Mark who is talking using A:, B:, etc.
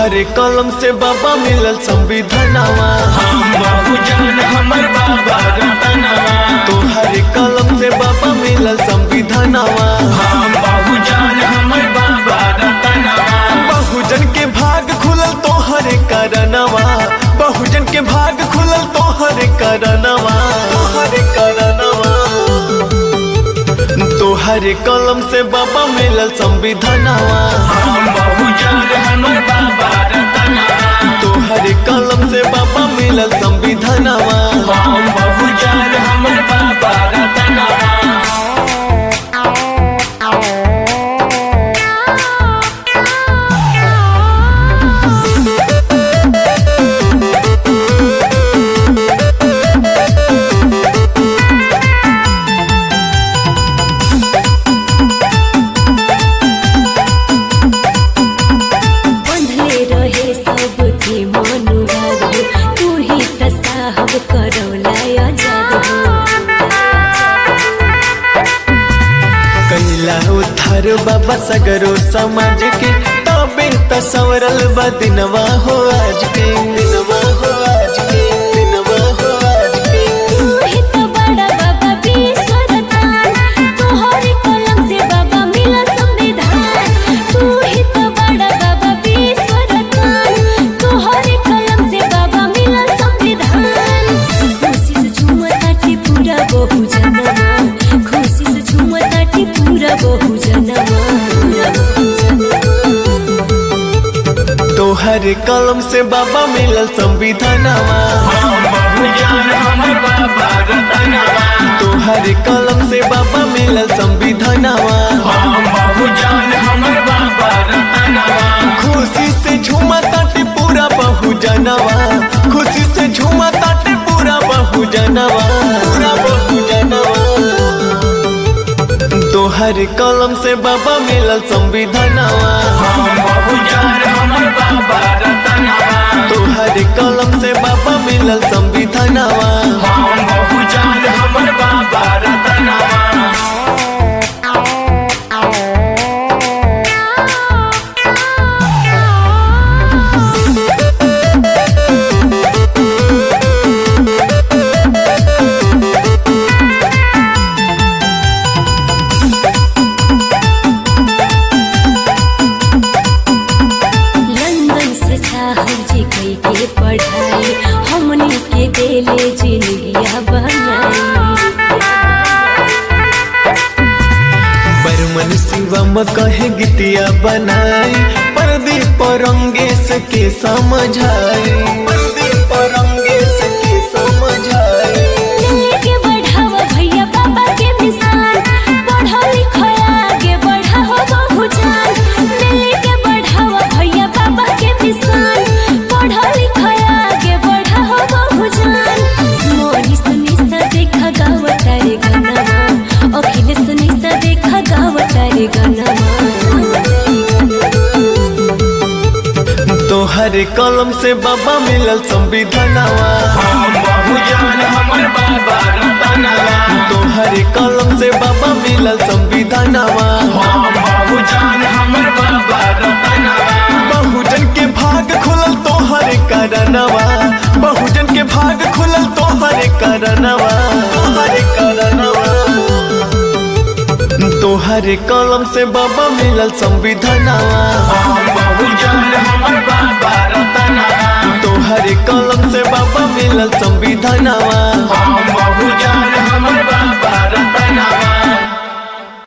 A: तोहरे कलम से बाबा मिलल संविधानवा।
B: हम बहुजन हमर बाबा रतनवा।
A: तोहरे कलम से बाबा मिलल संविधानवा।
B: हम बहुजन हमर बाबा रतनवा।
A: बहुजन के भाग खुलल तोहरे कारणवा। बहुजन के भाग खुलल तोहरे कारणवा। तोहरे कारणवा। तोहरे कलम से बाबा मिलल संविधानवा।
B: हम बहुजन हमर बाबा रतनवा।
A: तोहरे कलम से बाबा मिलल संविधानवा।
B: हम बहुजन हमर बाबा रतनवा।
A: कैला उद्धार बाबा सगरो समाज के तबे तसवरल बा दिनवा हो आज के। दिनवा हो आज के। दिनवा हो आज के।
C: तू ही तो बड़ा बाबा विश्वरतान। तोहरे कलम से बाबा मिलल संविधान। तू ही तो बड़ा बाबा विश्वरतान। तोहरे कलम से बाबा मिलल संविधान। खुशी से झूमताटी पूरा बहुजनवा। खुशी से झूमताटी पूरा बहुजनवा।
A: तोहरे कलम से बाबा मिलल संविधानवा।
B: हम बहुजन हमर बाबा रतनवा।
A: तोहरे कलम से बाबा मिलल संविधानवा।
B: हम बहुजन हमर बाबा रतनवा।
A: खुशी से झूमा ताटे पूरा बहुजनवा। खुशी से झूमा ताटे पूरा बहुजनवा। पूरा बहुजनवा। तोहरे कलम से बाबा मिलल संविधानवा।
B: हम बहुजन हमर बाबा रतनवा।
A: तोहरे कलम से बाबा मिलल संविधानवा।
B: हम बहुजन हमर बाबा रतनवा।
C: के पढ़ाई हमनी के देले जिंदगिया बनाई।
A: बरमन शिवम कहे गीतिया बनाई। प्रदीप रंगेश के समझाई। प्रदीप रंगेश के समझाई।
C: के बढ़ावा भैया बाबा के मिसाल। पढ़ा लिखा आगे बढ़ा हो बहुजन। दिल्ली के बढ़ावा भैया बाबा के मिसाल। पढ़ा लिखा आगे बढ़ा हो बहुजन। मोनी सुनिसा देखा गावता रे गनवा। अखिल सुनिसा देखा गावता रे गनवा।
A: तोहरे कलम से बाबा मिलल संविधानवा।
B: हम बहुजन हमर बाबा रतनवा।
A: तोहरे कलम से बाबा मिलल संविधानवा।
B: हम बहुजन हमर बाबा रतनवा।
A: बहुजन के भाग खुलल तोहरे कारणवा। बहुजन के भाग खुलल तोहरे कारणवा। तोहरे कारणवा। तोहरे कलम से बाबा मिलल संविधानवा।
B: हम बहुजन हमर बाबा रतनवा।
A: तोहरे कलम से बाबा मिलल संविधानवा।
B: हम बहुजन हमर बाबा